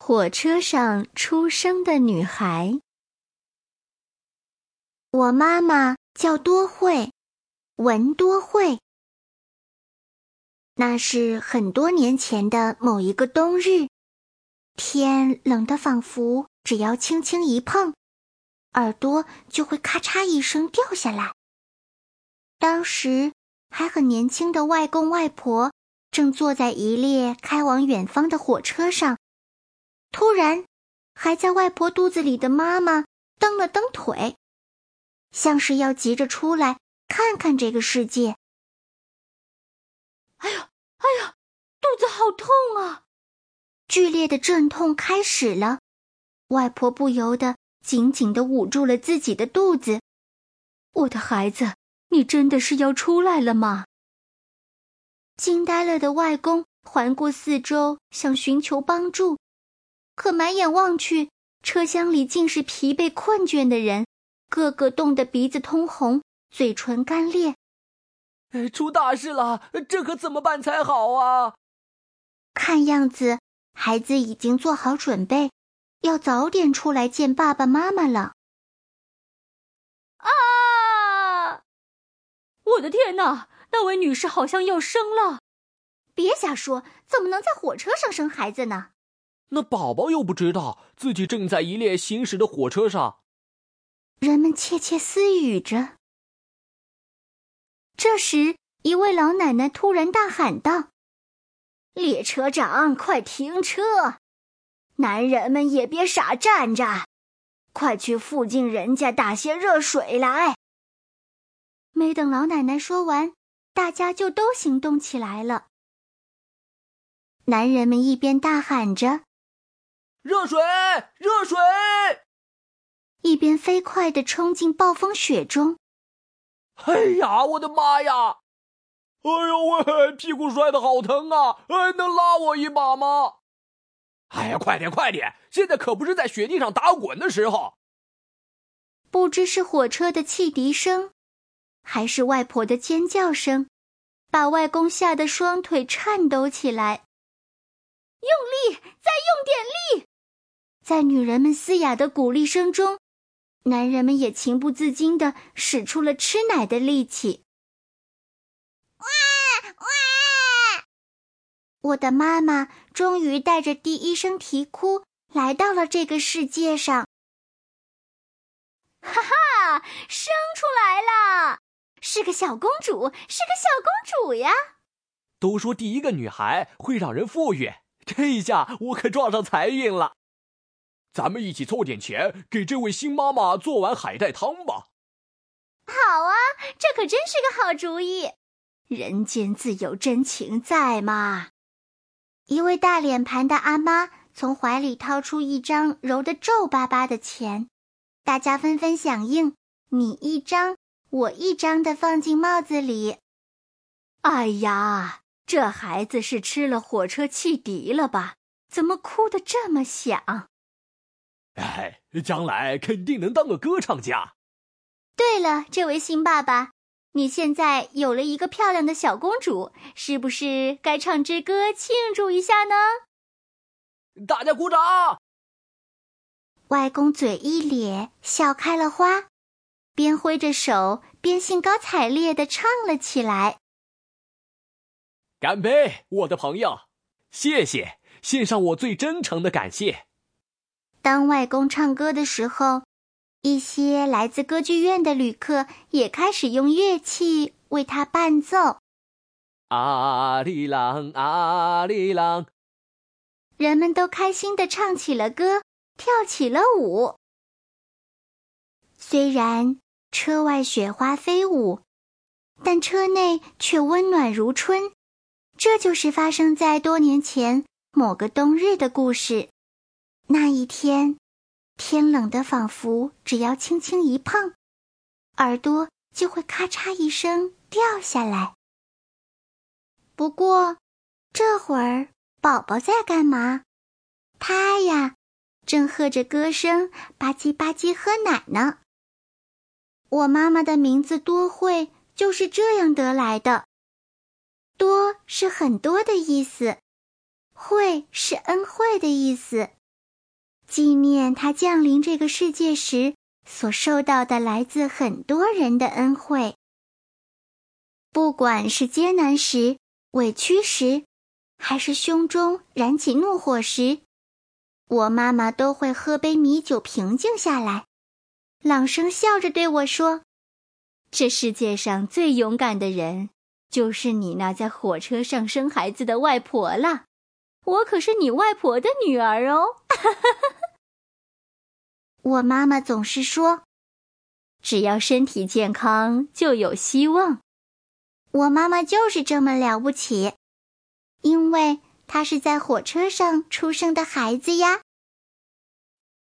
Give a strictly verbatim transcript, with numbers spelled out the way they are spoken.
火车上出生的女孩。我妈妈叫多慧，文多慧。那是很多年前的某一个冬日，天冷得仿佛只要轻轻一碰，耳朵就会咔嚓一声掉下来。当时还很年轻的外公外婆正坐在一列开往远方的火车上，突然还在外婆肚子里的妈妈蹬了蹬腿，像是要急着出来看看这个世界。 哎呀哎呀，肚子好痛啊！ 剧烈的阵痛开始了，外婆不由得紧紧地捂住了自己的肚子。 我的孩子，你真的是要出来了吗？ 惊呆了的外公环顾四周，想寻求帮助，可满眼望去，车厢里尽是疲惫困倦的人，个个冻得鼻子通红，嘴唇干裂。 出大事了，这可怎么办才好啊？ 看样子孩子已经做好准备，要早点出来见爸爸妈妈了。 啊！我的天哪，那位女士好像要生了。 别瞎说，怎么能在火车上生孩子呢？ 那宝宝又不知道自己正在一列行驶的火车上。 人们窃窃私语着。这时，一位老奶奶突然大喊道：“列车长，快停车！男人们也别傻站着，快去附近人家打些热水来！”没等老奶奶说完，大家就都行动起来了。男人们一边大喊着“ 热水，热水”， 一边飞快地冲进暴风雪中。 哎呀，我的妈呀！哎呦喂，屁股摔得好疼啊！哎，能拉我一把吗？哎呀，快点快点，现在可不是在雪地上打滚的时候。 不知是火车的汽笛声，还是外婆的尖叫声，把外公吓得双腿颤抖起来。用力，再用点力！在女人们嘶哑的鼓励声中，男人们也情不自禁地使出了吃奶的力气。哇哇！我的妈妈终于带着第一声啼哭来到了这个世界上。 哈哈，生出来了！ 是个小公主，是个小公主呀！ 都说第一个女孩会让人富裕，这一下我可撞上财运了。咱们一起凑点钱，给这位新妈妈做碗海带汤吧。 好啊，这可真是个好主意。人间自有真情在嘛。一位大脸盘的阿妈从怀里掏出一张揉得皱巴巴的钱，大家纷纷响应，你一张，我一张的放进帽子里。 哎呀，这孩子是吃了火车汽笛了吧？怎么哭得这么响？ 哎，将来肯定能当个歌唱家。 对了，这位新爸爸，你现在有了一个漂亮的小公主，是不是该唱支歌庆祝一下呢？ 大家鼓掌！ 外公嘴一咧，笑开了花，边挥着手边兴高采烈地唱了起来。 干杯，我的朋友！谢谢，献上我最真诚的感谢。 当外公唱歌的时候，一些来自歌剧院的旅客也开始用乐器为他伴奏。 阿里郎，阿里郎， 人们都开心地唱起了歌，跳起了舞。虽然车外雪花飞舞，但车内却温暖如春。这就是发生在多年前某个冬日的故事。那一天，天冷得仿佛只要轻轻一碰，耳朵就会咔嚓一声掉下来。不过，这会儿宝宝在干嘛？他呀，正和着歌声吧唧吧唧喝奶呢。我妈妈的名字多慧就是这样得来的。多是很多的意思，惠是恩惠的意思。 纪念他降临这个世界时所受到的来自很多人的恩惠。不管是艰难时、委屈时，还是胸中燃起怒火时，我妈妈都会喝杯米酒平静下来，朗声笑着对我说： 这世界上最勇敢的人，就是你那在火车上生孩子的外婆了。我可是你外婆的女儿哦。 我妈妈总是说， 只要身体健康，就有希望。 我妈妈就是这么了不起，因为她是在火车上出生的孩子呀。